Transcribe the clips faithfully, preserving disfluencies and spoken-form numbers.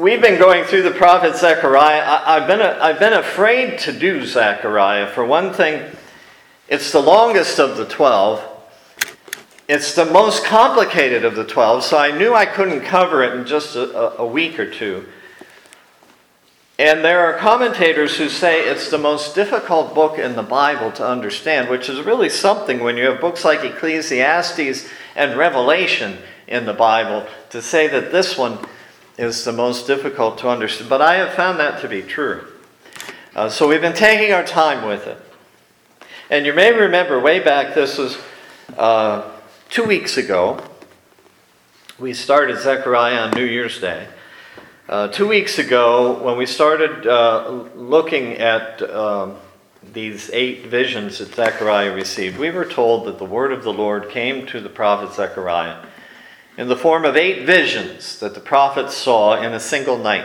We've been going through the prophet Zechariah. I, I've been a, I've been afraid to do Zechariah. For one thing, it's the longest of the twelve. It's the most complicated of the twelve, so I knew I couldn't cover it in just a, a week or two. And there are commentators who say it's the most difficult book in the Bible to understand, which is really something when you have books like Ecclesiastes and Revelation in the Bible, to say that this one is the most difficult to understand. But I have found that to be true. Uh, so we've been taking our time with it. And you may remember way back, this was uh, two weeks ago, we started Zechariah on New Year's Day. Uh, two weeks ago, when we started uh, looking at um, these eight visions that Zechariah received, we were told that the word of the Lord came to the prophet Zechariah in the form of eight visions that the prophet saw in a single night.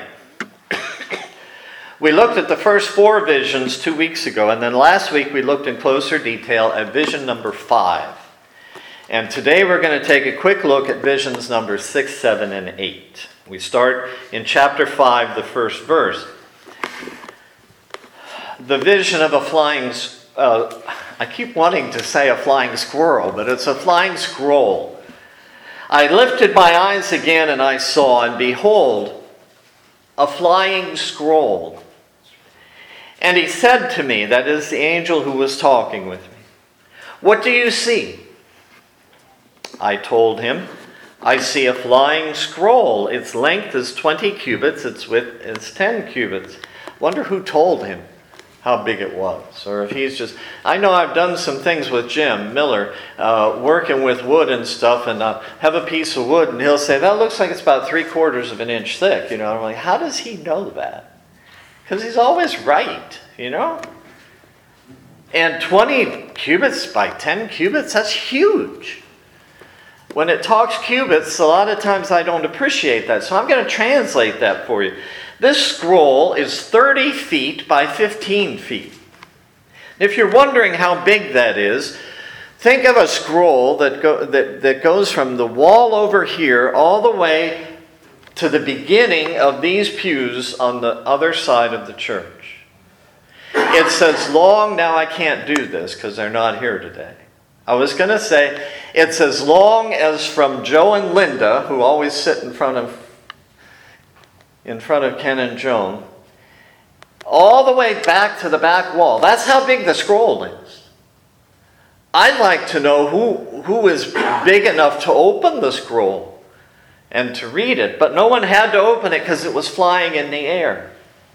We looked at the first four visions two weeks ago, and then last week we looked in closer detail at vision number five. And today we're going to take a quick look at visions number six, seven, and eight. We start in chapter five, the first verse. The vision of a flying, uh, I keep wanting to say a flying squirrel, but it's a flying scroll. I lifted my eyes again, and I saw, and behold, a flying scroll. And he said to me, that is the angel who was talking with me, "What do you see?" I told him, "I see a flying scroll. Its length is twenty cubits, its width is ten cubits." Wonder who told him how big it was. Or if he's just... I know I've done some things with Jim Miller, uh, working with wood and stuff, and uh, have a piece of wood, and he'll say, "That looks like it's about three quarters of an inch thick." You know, I'm like, how does he know that? Because he's always right, you know? And twenty cubits by ten cubits, that's huge. When it talks cubits, a lot of times I don't appreciate that. So I'm going to translate that for you. This scroll is thirty feet by fifteen feet. If you're wondering how big that is, think of a scroll that, go, that, that goes from the wall over here all the way to the beginning of these pews on the other side of the church. It's as long, now I can't do this because they're not here today. I was going to say, it's as long as from Joe and Linda, who always sit in front of in front of Ken and Joan, all the way back to the back wall. That's how big the scroll is. I'd like to know who, who is big enough to open the scroll and to read it, but no one had to open it because it was flying in the air.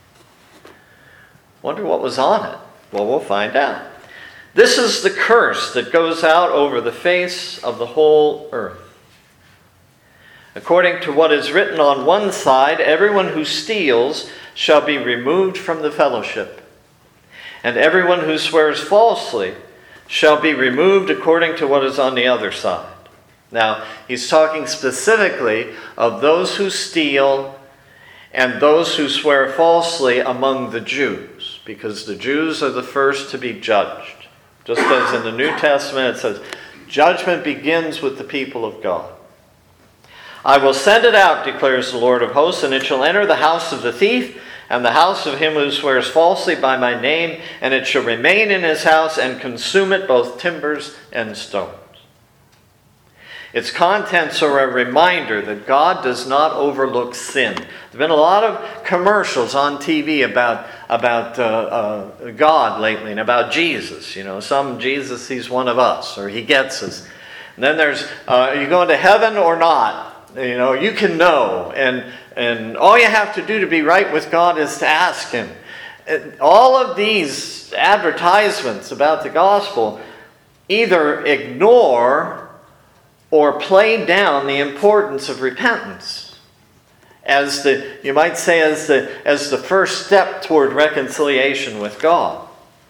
Wonder what was on it. Well, we'll find out. This is the curse that goes out over the face of the whole earth. According to what is written on one side, everyone who steals shall be removed from the fellowship, and everyone who swears falsely shall be removed according to what is on the other side. Now, he's talking specifically of those who steal and those who swear falsely among the Jews, because the Jews are the first to be judged. Just as in the New Testament it says, judgment begins with the people of God. "I will send it out, declares the Lord of hosts, and it shall enter the house of the thief and the house of him who swears falsely by my name, and it shall remain in his house and consume it, both timbers and stones." Its contents are a reminder that God does not overlook sin. There have been a lot of commercials on T V about, about uh, uh, God lately and about Jesus. You know, some Jesus, he's one of us, or he gets us. And then there's, uh, are you going to heaven or not? You know, you can know. And, and all you have to do to be right with God is to ask him. And all of these advertisements about the gospel either ignore or play down the importance of repentance as the, you might say, as the, as the first step toward reconciliation with God.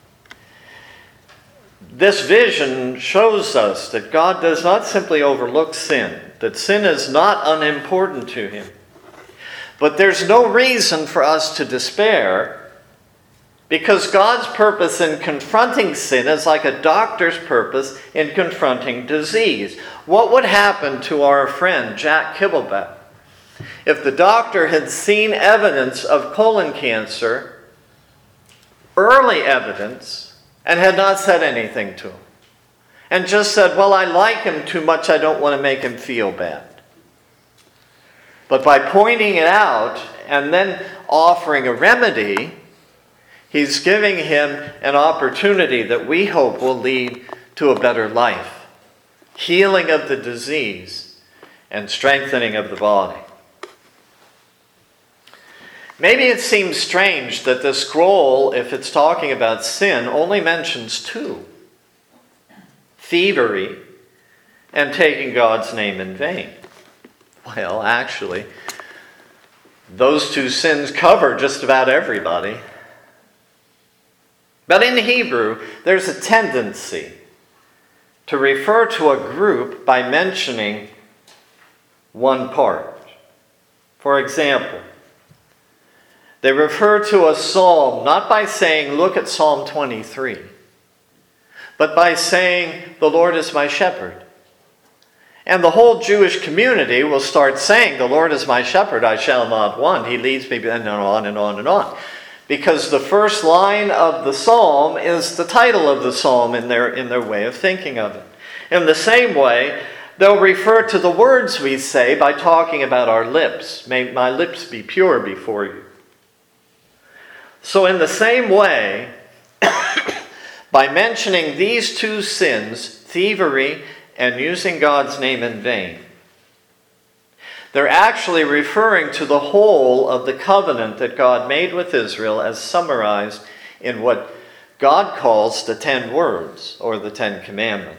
This vision shows us that God does not simply overlook sin, that sin is not unimportant to him. But there's no reason for us to despair, because God's purpose in confronting sin is like a doctor's purpose in confronting disease. What would happen to our friend Jack Kibbleback If the doctor had seen evidence of colon cancer, early evidence, and had not said anything to him, and just said, well, I like him too much, I don't want to make him feel bad. But by pointing it out and then offering a remedy, he's giving him an opportunity that we hope will lead to a better life, healing of the disease and strengthening of the body. Maybe it seems strange that the scroll, if it's talking about sin, only mentions two: thievery and taking God's name in vain. Well, actually, those two sins cover just about everybody. But in Hebrew, there's a tendency to refer to a group by mentioning one part. For example, they refer to a psalm not by saying, look at Psalm twenty-three, but by saying, the Lord is my shepherd. And the whole Jewish community will start saying, the Lord is my shepherd, I shall not want. He leads me, and on and on and on. Because the first line of the psalm is the title of the psalm in their, in their way of thinking of it. In the same way, they'll refer to the words we say by talking about our lips. May my lips be pure before you. So in the same way, by mentioning these two sins, thievery and using God's name in vain, they're actually referring to the whole of the covenant that God made with Israel as summarized in what God calls the Ten Words, or the Ten Commandments.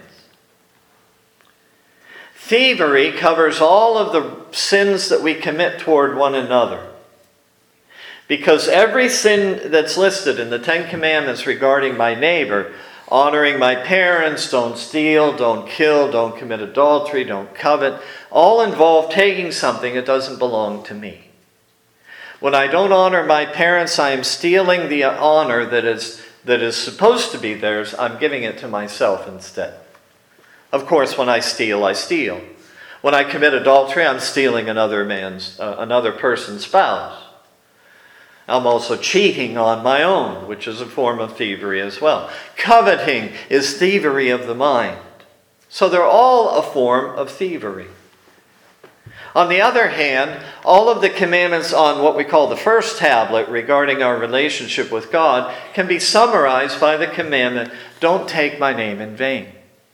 Thievery covers all of the sins that we commit toward one another. Because every sin that's listed in the Ten Commandments regarding my neighbor, honoring my parents, don't steal, don't kill, don't commit adultery, don't covet, all involve taking something that doesn't belong to me. When I don't honor my parents, I am stealing the honor that is, that is supposed to be theirs. I'm giving it to myself instead. Of course, when I steal, I steal. When I commit adultery, I'm stealing another man's, uh, another person's spouse. I'm also cheating on my own, which is a form of thievery as well. Coveting is thievery of the mind. So they're all a form of thievery. On the other hand, all of the commandments on what we call the first tablet regarding our relationship with God can be summarized by the commandment, don't take my name in vain.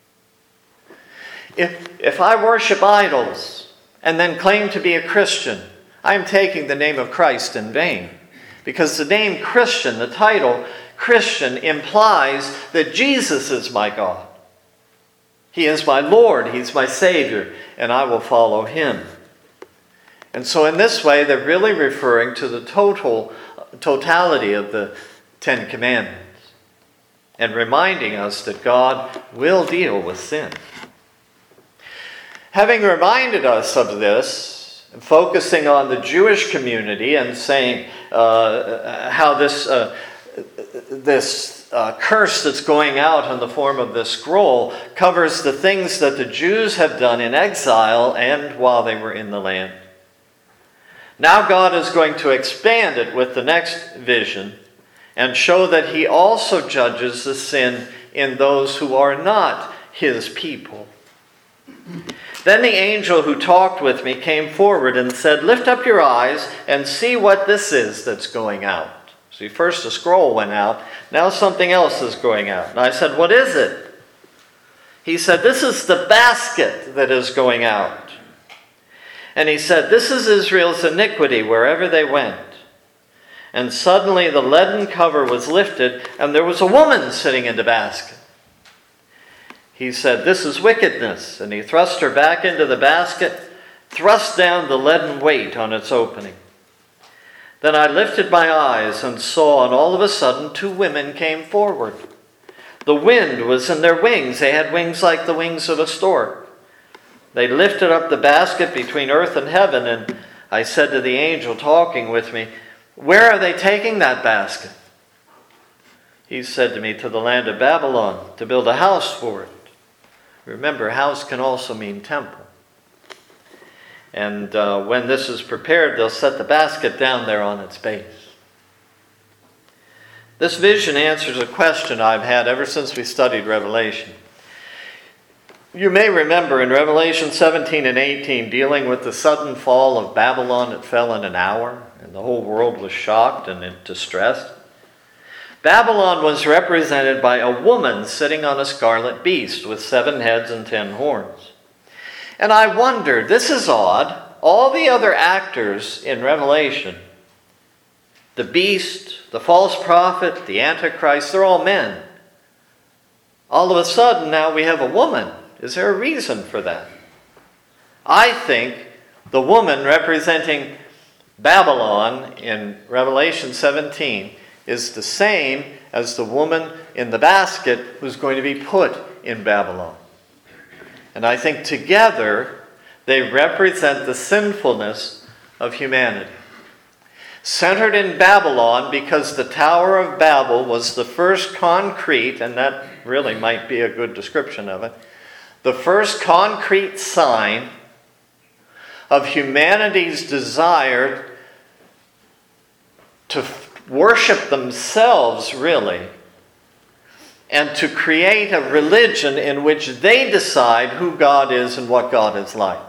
If, if I worship idols and then claim to be a Christian, I'm taking the name of Christ in vain. Because the name Christian, the title Christian, implies that Jesus is my God. He is my Lord, He's my Savior, and I will follow Him. And so in this way, they're really referring to the total totality of the Ten Commandments and reminding us that God will deal with sin. Having reminded us of this, focusing on the Jewish community and saying uh, how this uh, this uh, curse that's going out in the form of this scroll covers the things that the Jews have done in exile and while they were in the land. Now God is going to expand it with the next vision and show that He also judges the sin in those who are not His people. Then the angel who talked with me came forward and said, lift up your eyes and see what this is that's going out. See, first the scroll went out, now something else is going out. And I said, what is it? He said, this is the basket that is going out. And he said, this is Israel's iniquity wherever they went. And suddenly the leaden cover was lifted, and there was a woman sitting in the basket. He said, this is wickedness. And he thrust her back into the basket, thrust down the leaden weight on its opening. Then I lifted my eyes and saw, and all of a sudden two women came forward. The wind was in their wings. They had wings like the wings of a stork. They lifted up the basket between earth and heaven, and I said to the angel talking with me, where are they taking that basket? He said to me, to the land of Babylon, to build a house for it. Remember, house can also mean temple. And uh, when this is prepared, they'll set the basket down there on its base. This vision answers a question I've had ever since we studied Revelation. You may remember in Revelation seventeen and eighteen, dealing with the sudden fall of Babylon, it fell in an hour, and the whole world was shocked and in distress. Babylon was represented by a woman sitting on a scarlet beast with seven heads and ten horns. And I wondered, this is odd, all the other actors in Revelation, the beast, the false prophet, the Antichrist, they're all men. All of a sudden now we have a woman. Is there a reason for that? I think the woman representing Babylon in Revelation seventeen is the same as the woman in the basket who's going to be put in Babylon. And I think together they represent the sinfulness of humanity. Centered in Babylon, because the Tower of Babel was the first concrete, and that really might be a good description of it, the first concrete sign of humanity's desire to worship themselves, really, and to create a religion in which they decide who God is and what God is like.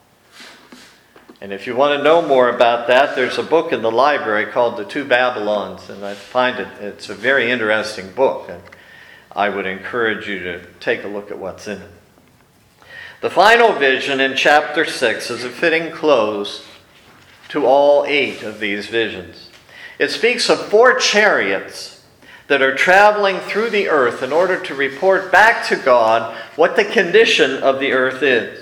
And if you want to know more about that, there's a book in the library called The Two Babylons, and I find it, it's a very interesting book, and I would encourage you to take a look at what's in it. The final vision in chapter six is a fitting close to all eight of these visions. It speaks of four chariots that are traveling through the earth in order to report back to God what the condition of the earth is.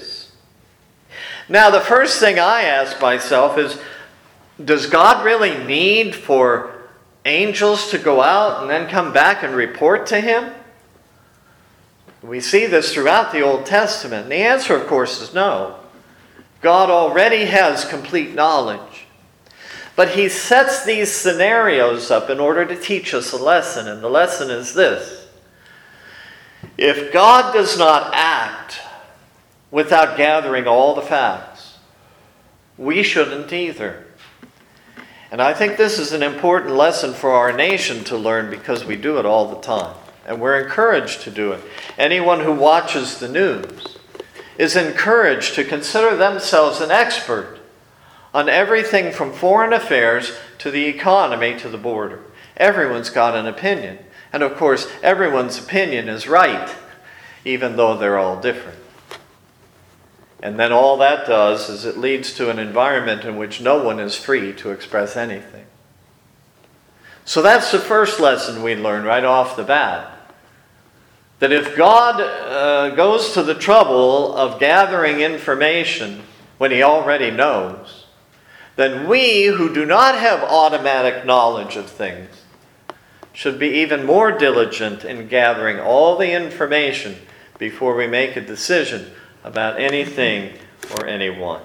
Now, the first thing I ask myself is, does God really need for angels to go out and then come back and report to him? We see this throughout the Old Testament. And the answer, of course, is no. God already has complete knowledge. But he sets these scenarios up in order to teach us a lesson. And the lesson is this: if God does not act without gathering all the facts, we shouldn't either. And I think this is an important lesson for our nation to learn, because we do it all the time. And we're encouraged to do it. Anyone who watches the news is encouraged to consider themselves an expert on everything from foreign affairs to the economy to the border. Everyone's got an opinion. And of course, everyone's opinion is right, even though they're all different. And then all that does is it leads to an environment in which no one is free to express anything. So that's the first lesson we learn right off the bat. That if God uh, goes to the trouble of gathering information when he already knows, then we who do not have automatic knowledge of things should be even more diligent in gathering all the information before we make a decision about anything or anyone.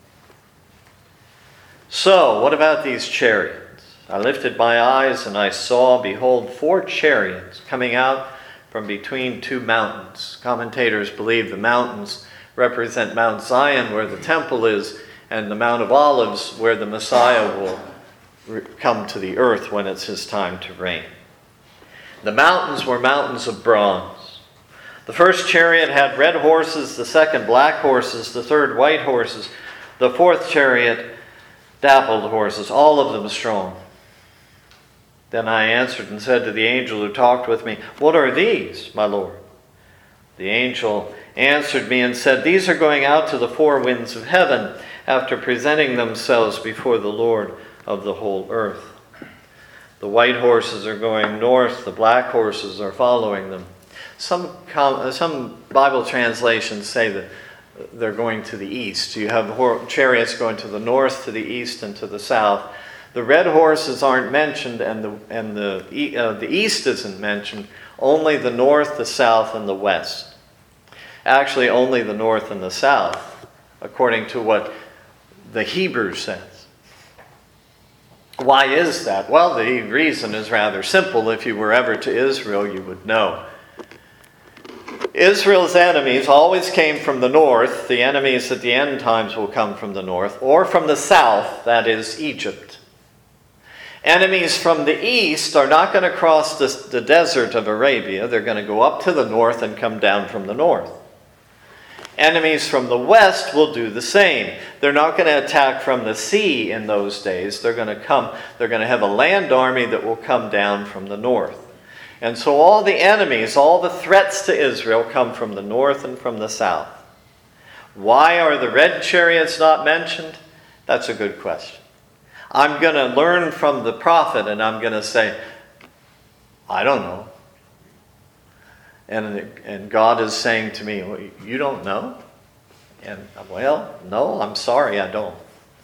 So, what about these chariots? I lifted my eyes and I saw, behold, four chariots coming out from between two mountains. Commentators believe the mountains represent Mount Zion, where the temple is, and the Mount of Olives, where the Messiah will re- come to the earth when it's his time to reign. The mountains were mountains of bronze. The first chariot had red horses, the second black horses, the third white horses, the fourth chariot dappled horses, all of them strong. Then I answered and said to the angel who talked with me, "What are these, my Lord?" The angel answered me and said, "These are going out to the four winds of heaven after presenting themselves before the Lord of the whole earth. The white horses are going north, the black horses are following them." Some, some Bible translations say that they're going to the east. You have chariots going to the north, to the east, and to the south. The red horses aren't mentioned, and the and the uh, the east isn't mentioned. Only the north, the south, and the west. Actually, only the north and the south, according to what the Hebrew says. Why is that? Well, the reason is rather simple. If you were ever to Israel, you would know. Israel's enemies always came from the north. The enemies at the end times will come from the north, or from the south, that is Egypt. Enemies from the east are not going to cross the, the desert of Arabia. They're going to go up to the north and come down from the north. Enemies from the west will do the same. They're not going to attack from the sea in those days. They're going to come, they're going to have a land army that will come down from the north. And so all the enemies, all the threats to Israel come from the north and from the south. Why are the red chariots not mentioned? That's a good question. I'm going to learn from the prophet and I'm going to say, I don't know. And, and God is saying to me, well, you don't know? And, well, no, I'm sorry, I don't.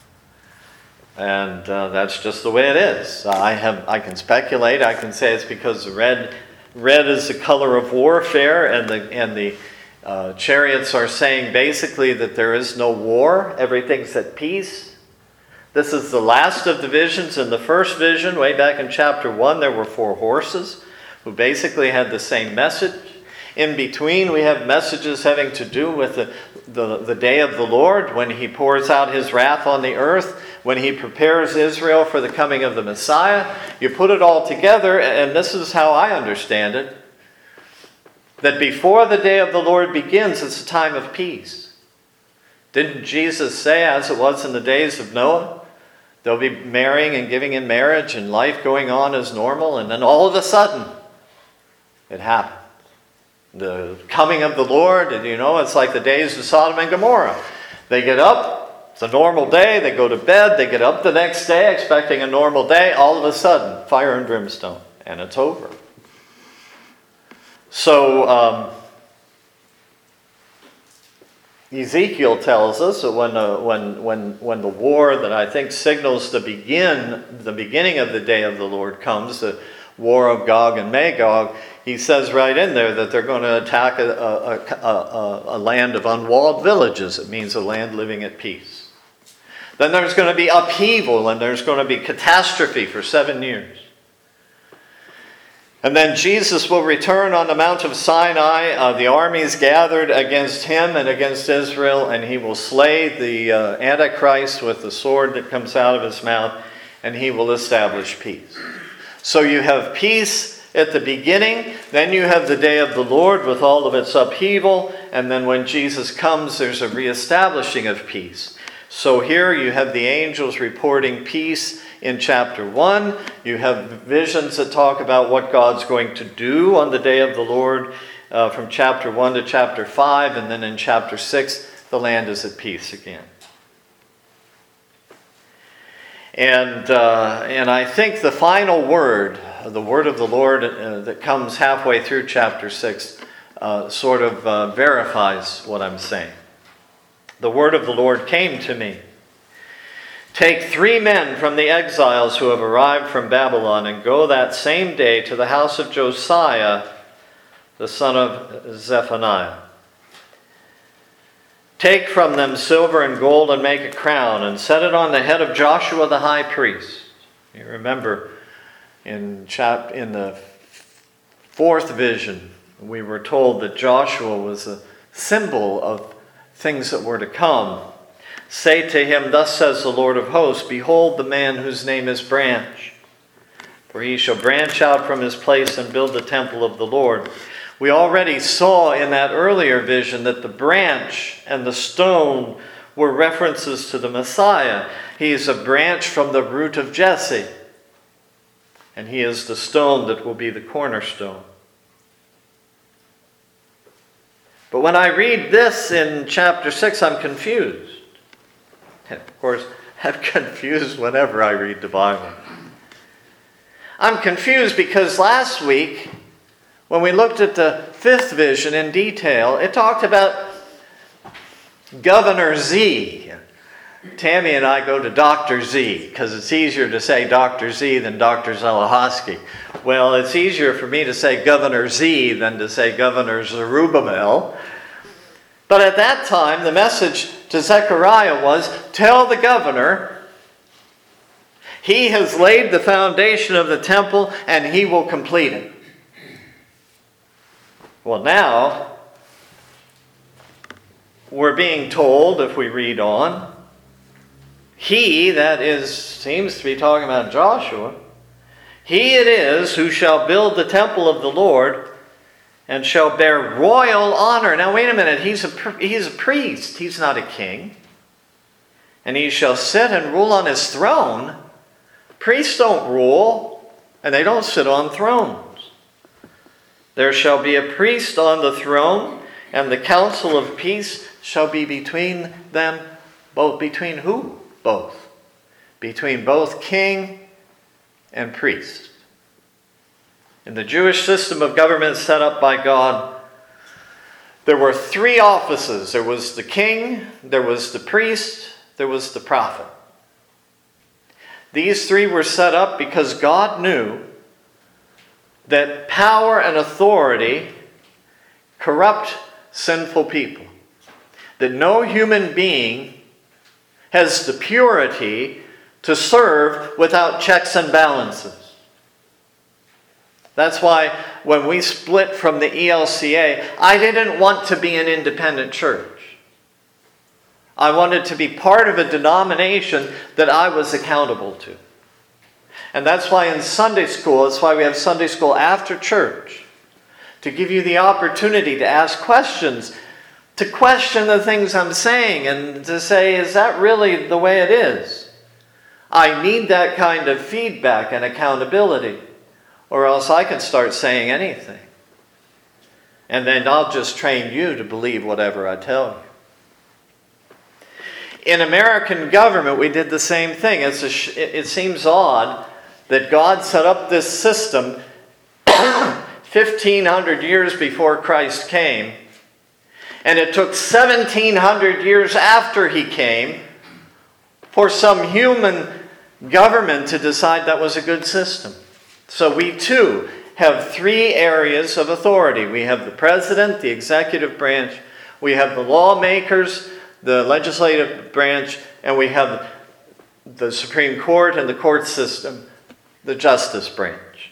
And uh, that's just the way it is. I have, I can speculate. I can say it's because the red, red is the color of warfare, and the and the uh, chariots are saying basically that there is no war. Everything's at peace. This is the last of the visions. In the first vision, way back in chapter one, there were four horses who basically had the same message. In between, we have messages having to do with the, the, the day of the Lord, when he pours out his wrath on the earth, when he prepares Israel for the coming of the Messiah. You put it all together, and this is how I understand it, that before the day of the Lord begins, it's a time of peace. Didn't Jesus say, as it was in the days of Noah, they'll be marrying and giving in marriage and life going on as normal, and then all of a sudden, it happens. The coming of the Lord, and you know, it's like the days of Sodom and Gomorrah. They get up, it's a normal day, they go to bed, they get up the next day expecting a normal day, all of a sudden, fire and brimstone, and it's over. So, um, Ezekiel tells us that when, uh, when, when, when the war that I think signals the begin, the beginning of the day of the Lord comes, the war of Gog and Magog, he says right in there that they're going to attack a, a, a, a land of unwalled villages. It means a land living at peace. Then there's going to be upheaval and there's going to be catastrophe for seven years. And then Jesus will return on the Mount of Sinai. Uh, the armies gathered against him and against Israel, and he will slay the uh, Antichrist with the sword that comes out of his mouth, and he will establish peace. So you have peace at the beginning, then you have the day of the Lord with all of its upheaval, and then when Jesus comes, there's a reestablishing of peace. So here you have the angels reporting peace in chapter one. You have visions that talk about what God's going to do on the day of the Lord uh, from chapter one to chapter five, and then in chapter six, the land is at peace again. And uh, and I think the final word, the word of the Lord uh, that comes halfway through chapter six, uh, sort of uh, verifies what I'm saying. The word of the Lord came to me. Take three men from the exiles who have arrived from Babylon and go that same day to the house of Josiah, the son of Zephaniah. Take from them silver and gold and make a crown and set it on the head of Joshua the high priest. You remember in chap in the fourth vision, we were told that Joshua was a symbol of things that were to come. Say to him, thus says the Lord of hosts, behold the man whose name is Branch. For he shall branch out from his place and build the temple of the Lord. We already saw in that earlier vision that the branch and the stone were references to the Messiah. He is a branch from the root of Jesse. And he is the stone that will be the cornerstone. But when I read this in chapter six, I'm confused. And of course, I'm confused whenever I read the Bible. I'm confused because last week, when we looked at the fifth vision in detail, it talked about Governor Z. Tammy and I go to Doctor Z because it's easier to say Doctor Z than Doctor Zelahosky. Well, it's easier for me to say Governor Z than to say Governor Zerubbabel. But at that time, the message to Zechariah was, tell the governor, he has laid the foundation of the temple and he will complete it. Well, now, we're being told, if we read on, he, that is, seems to be talking about Joshua, he it is who shall build the temple of the Lord and shall bear royal honor. Now wait a minute, he's a, he's a priest, he's not a king. And he shall sit and rule on his throne. Priests don't rule, and they don't sit on thrones. There shall be a priest on the throne, and the council of peace shall be between them. Both between who? Both. Between both king and priest. In the Jewish system of government set up by God, there were three offices. There was the king, there was the priest, there was the prophet. These three were set up because God knew that power and authority corrupt sinful people. That no human being has the purity to serve without checks and balances. That's why when we split from the E L C A, I didn't want to be an independent church. I wanted to be part of a denomination that I was accountable to. And that's why in Sunday school, that's why we have Sunday school after church, to give you the opportunity to ask questions, to question the things I'm saying, and to say, is that really the way it is? I need that kind of feedback and accountability, or else I can start saying anything. And then I'll just train you to believe whatever I tell you. In American government, we did the same thing. It's a sh- it seems odd that God set up this system fifteen hundred years before Christ came, and it took seventeen hundred years after he came for some human government to decide that was a good system. So we too have three areas of authority. We have the president, the executive branch, we have the lawmakers, the legislative branch, and we have the Supreme Court and the court system, the justice branch.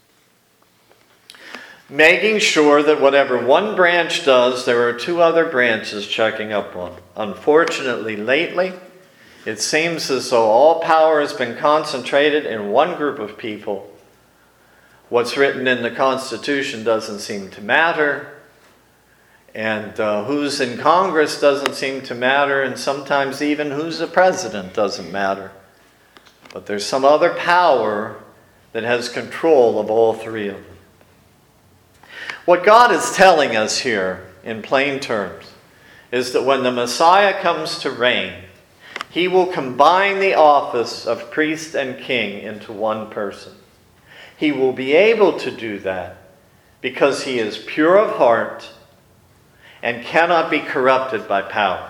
Making sure that whatever one branch does, there are two other branches checking up on. Unfortunately, lately, it seems as though all power has been concentrated in one group of people. What's written in the Constitution doesn't seem to matter. And uh, who's in Congress doesn't seem to matter, and sometimes even who's the president doesn't matter. But there's some other power that has control of all three of them. What God is telling us here, in plain terms, is that when the Messiah comes to reign, he will combine the office of priest and king into one person. He will be able to do that because he is pure of heart and cannot be corrupted by power.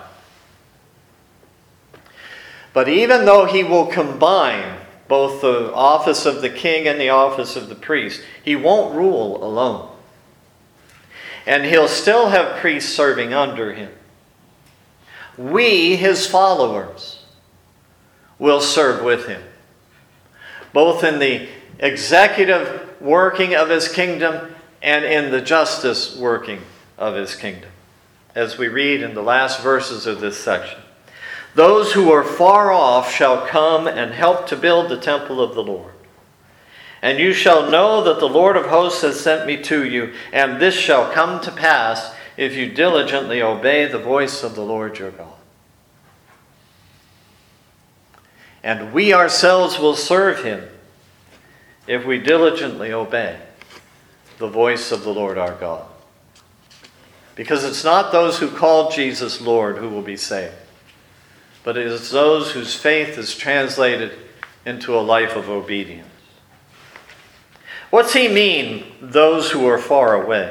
But even though he will combine both the office of the king and the office of the priest, he won't rule alone. And he'll still have priests serving under him. We, his followers, will serve with him, both in the executive working of his kingdom and in the justice working of his kingdom, as we read in the last verses of this section. Those who are far off shall come and help to build the temple of the Lord. And you shall know that the Lord of hosts has sent me to you, and this shall come to pass if you diligently obey the voice of the Lord your God. And we ourselves will serve him if we diligently obey the voice of the Lord our God. Because it's not those who call Jesus Lord who will be saved, but it is those whose faith is translated into a life of obedience. What's he mean, those who are far away?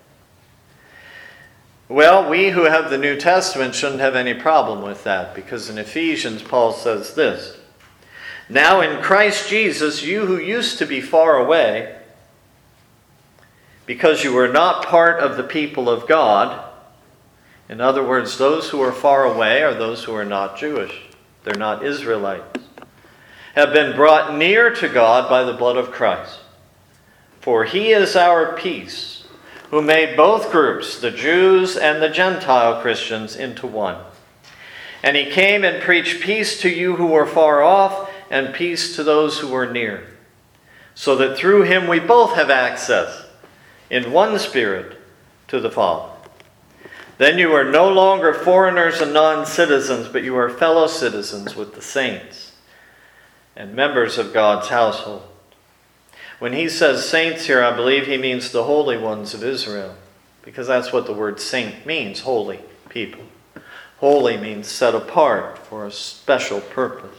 Well, we who have the New Testament shouldn't have any problem with that, because in Ephesians, Paul says this: now in Christ Jesus, you who used to be far away, because you were not part of the people of God. In other words, those who are far away are those who are not Jewish. They're not Israelites. Have been brought near to God by the blood of Christ. For he is our peace, who made both groups, the Jews and the Gentile Christians, into one. And he came and preached peace to you who were far off and peace to those who were near, so that through him we both have access in one Spirit to the Father. Then you are no longer foreigners and non-citizens, but you are fellow citizens with the saints and members of God's household. When he says saints here, I believe he means the holy ones of Israel, because that's what the word saint means, holy people. Holy means set apart for a special purpose.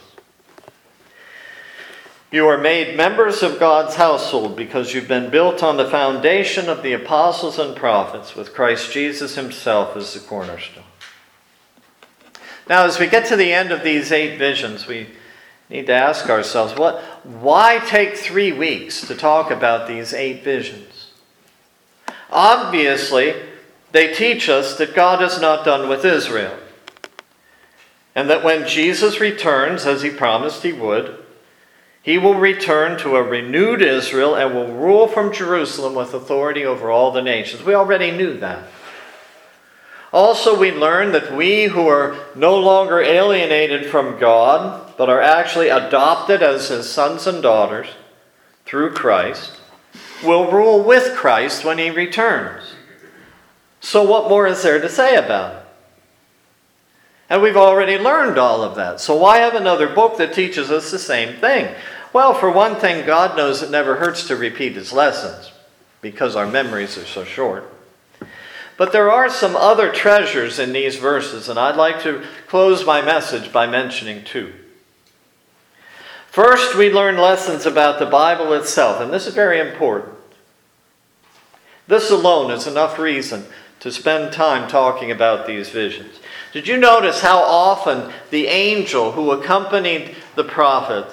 You are made members of God's household because you've been built on the foundation of the apostles and prophets, with Christ Jesus himself as the cornerstone. Now, as we get to the end of these eight visions, we need to ask ourselves, what, why take three weeks to talk about these eight visions? Obviously, they teach us that God is not done with Israel, and that when Jesus returns, as he promised he would, he will return to a renewed Israel and will rule from Jerusalem with authority over all the nations. We already knew that. Also, we learn that we who are no longer alienated from God, but are actually adopted as his sons and daughters through Christ, will rule with Christ when he returns. So what more is there to say about it? And we've already learned all of that. So why have another book that teaches us the same thing? Well, for one thing, God knows it never hurts to repeat his lessons because our memories are so short. But there are some other treasures in these verses, and I'd like to close my message by mentioning two. First, we learn lessons about the Bible itself, and this is very important. This alone is enough reason to spend time talking about these visions. Did you notice how often the angel who accompanied the prophet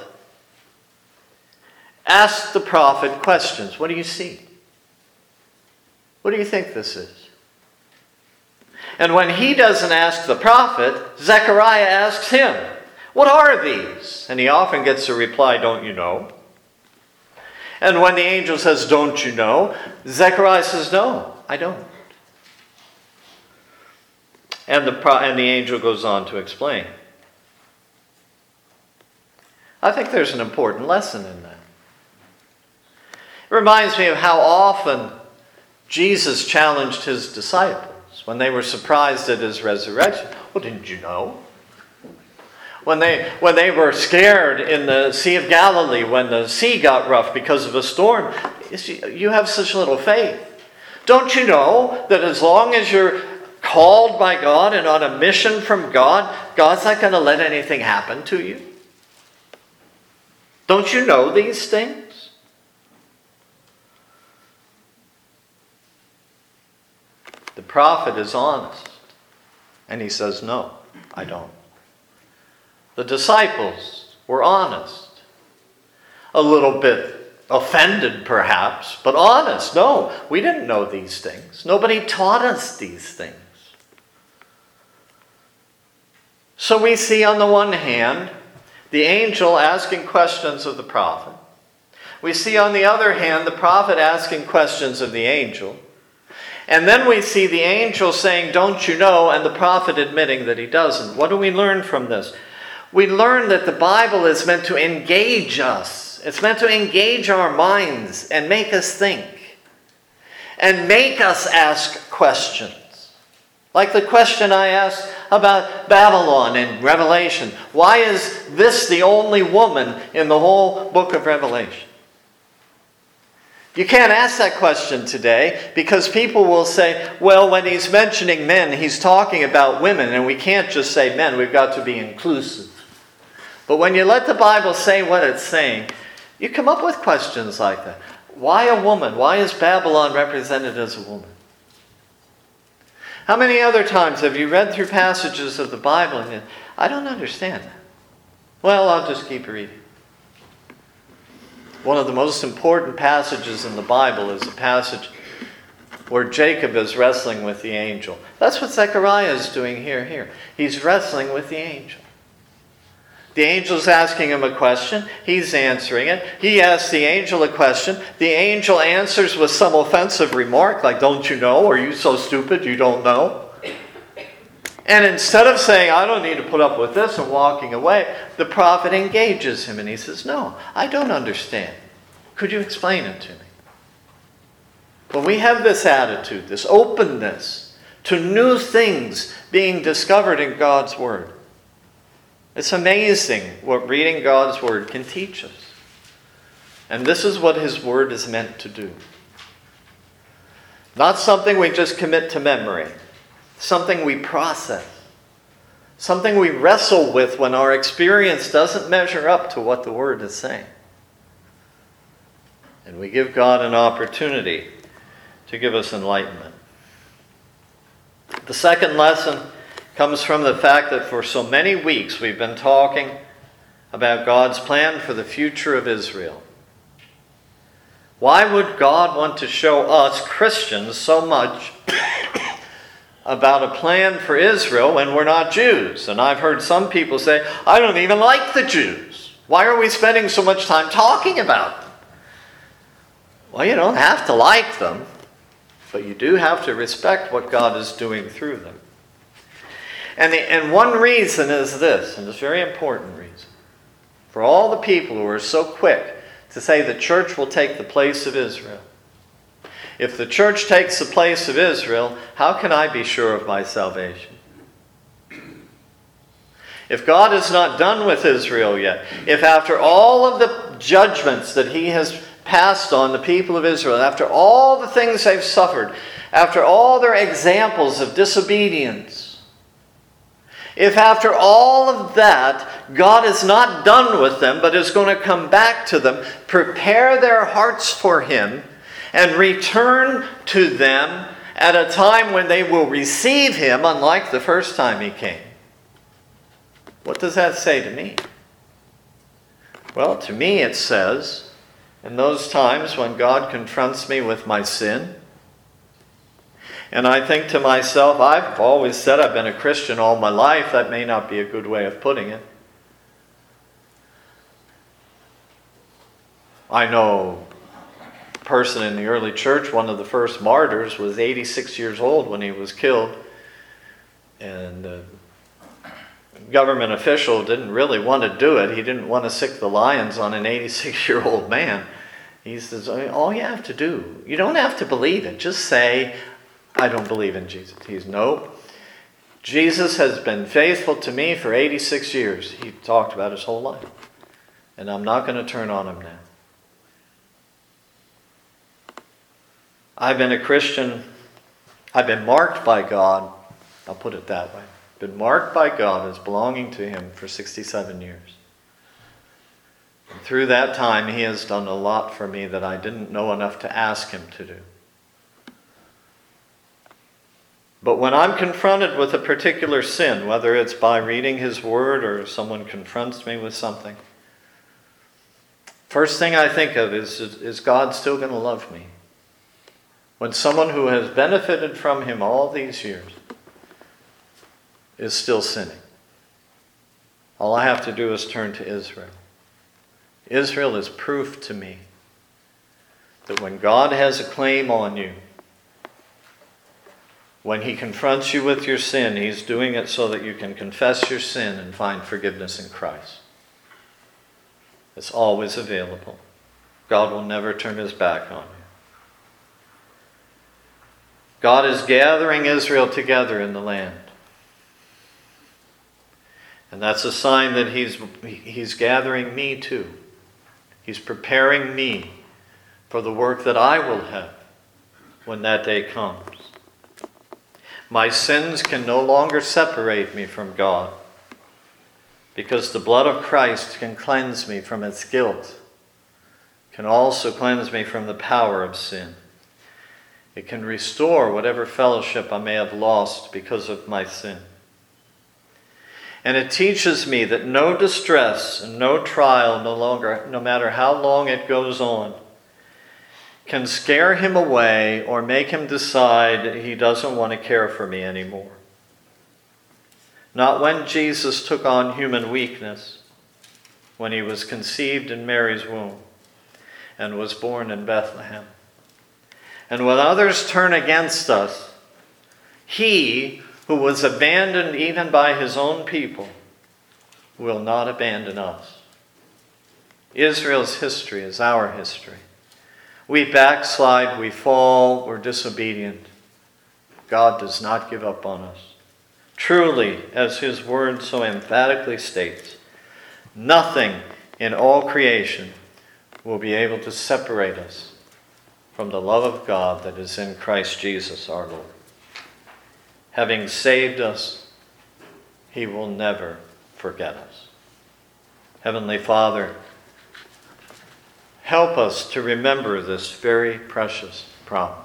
asked the prophet questions? What do you see? What do you think this is? And when he doesn't ask the prophet, Zechariah asks him, what are these? And he often gets the reply, don't you know? And when the angel says, don't you know? Zechariah says, no, I don't. And the, pro- and the angel goes on to explain. I think there's an important lesson in that. It reminds me of how often Jesus challenged his disciples when they were surprised at his resurrection. Well, didn't you know? When they, when they were scared in the Sea of Galilee, when the sea got rough because of a storm, you have such little faith. Don't you know that as long as you're called by God and on a mission from God, God's not going to let anything happen to you? Don't you know these things? The prophet is honest, and he says, no, I don't. The disciples were honest, a little bit offended perhaps, but honest. No, we didn't know these things. Nobody taught us these things. So we see on the one hand the angel asking questions of the prophet. We see on the other hand the prophet asking questions of the angel. And then we see the angel saying, don't you know, and the prophet admitting that he doesn't. What do we learn from this? We learn that the Bible is meant to engage us. It's meant to engage our minds and make us think. And make us ask questions. Like the question I asked about Babylon in Revelation. Why is this the only woman in the whole book of Revelation? You can't ask that question today because people will say, well, when he's mentioning men, he's talking about women, and we can't just say men, we've got to be inclusive. But when you let the Bible say what it's saying, you come up with questions like that. Why a woman? Why is Babylon represented as a woman? How many other times have you read through passages of the Bible and you, I don't understand that? Well, I'll just keep reading. One of the most important passages in the Bible is a passage where Jacob is wrestling with the angel. That's what Zechariah is doing here. Here, he's wrestling with the angel. The angel's asking him a question. He's answering it. He asks the angel a question. The angel answers with some offensive remark like, don't you know? Are you so stupid you don't know? And instead of saying, I don't need to put up with this and walking away, the prophet engages him and he says, no, I don't understand. Could you explain it to me? When we have this attitude, this openness to new things being discovered in God's Word, it's amazing what reading God's Word can teach us. And this is what His Word is meant to do. Not something we just commit to memory. Something we process. Something we wrestle with when our experience doesn't measure up to what the Word is saying. And we give God an opportunity to give us enlightenment. The second lesson comes from the fact that for so many weeks we've been talking about God's plan for the future of Israel. Why would God want to show us Christians so much about a plan for Israel when we're not Jews? And I've heard some people say, I don't even like the Jews. Why are we spending so much time talking about them? Well, you don't have to like them, but you do have to respect what God is doing through them. And, the, and one reason is this, and it's a very important reason. For all the people who are so quick to say the church will take the place of Israel. If the church takes the place of Israel, how can I be sure of my salvation? If God is not done with Israel yet, if after all of the judgments that He has passed on the people of Israel, after all the things they've suffered, after all their examples of disobedience, if after all of that, God is not done with them, but is going to come back to them, prepare their hearts for Him, and return to them at a time when they will receive Him, unlike the first time He came. What does that say to me? Well, to me it says, in those times when God confronts me with my sin, and I think to myself, I've always said I've been a Christian all my life. That may not be a good way of putting it. I know a person in the early church, one of the first martyrs, was eighty-six years old when he was killed. And a government official didn't really want to do it. He didn't want to sick the lions on an eighty-six-year-old man. He says, all you have to do, you don't have to believe it. Just say, I don't believe in Jesus. He's, no. Jesus has been faithful to me for eighty-six years. He talked about his whole life. And I'm not going to turn on him now. I've been a Christian. I've been marked by God. I'll put it that way. Been marked by God as belonging to Him for sixty-seven years. And through that time, He has done a lot for me that I didn't know enough to ask Him to do. But when I'm confronted with a particular sin, whether it's by reading His Word or someone confronts me with something, first thing I think of is, is God still going to love me? When someone who has benefited from Him all these years is still sinning. All I have to do is turn to Israel. Israel is proof to me that when God has a claim on you, when He confronts you with your sin, He's doing it so that you can confess your sin and find forgiveness in Christ. It's always available. God will never turn His back on you. God is gathering Israel together in the land. And that's a sign that He's, he's gathering me too. He's preparing me for the work that I will have when that day comes. My sins can no longer separate me from God, because the blood of Christ can cleanse me from its guilt, can also cleanse me from the power of sin. It can restore whatever fellowship I may have lost because of my sin. And it teaches me that no distress and no trial, no longer, no matter how long it goes on, can scare Him away or make Him decide He doesn't want to care for me anymore. Not when Jesus took on human weakness, when he was conceived in Mary's womb and was born in Bethlehem. And when others turn against us, he who was abandoned even by his own people will not abandon us. Israel's history is our history. We backslide, we fall, we're disobedient. God does not give up on us. Truly, as his word so emphatically states, nothing in all creation will be able to separate us from the love of God that is in Christ Jesus our Lord. Having saved us, he will never forget us. Heavenly Father, help us to remember this very precious promise.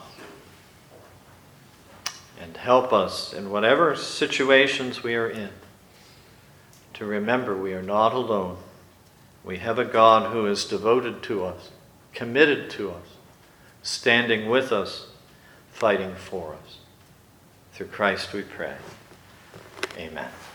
And help us in whatever situations we are in to remember we are not alone. We have a God who is devoted to us, committed to us, standing with us, fighting for us. Through Christ we pray. Amen.